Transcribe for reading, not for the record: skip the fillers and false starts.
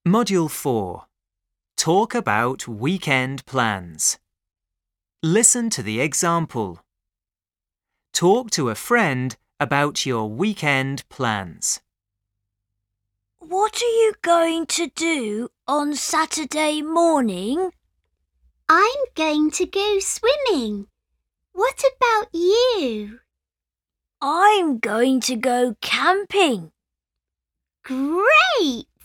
Module 4. Talk about weekend plans. Listen to the example. Talk to a friend about your weekend plans. What are you going to do on Saturday morning? I'm going to go swimming. What about you? I'm going to go camping. Great!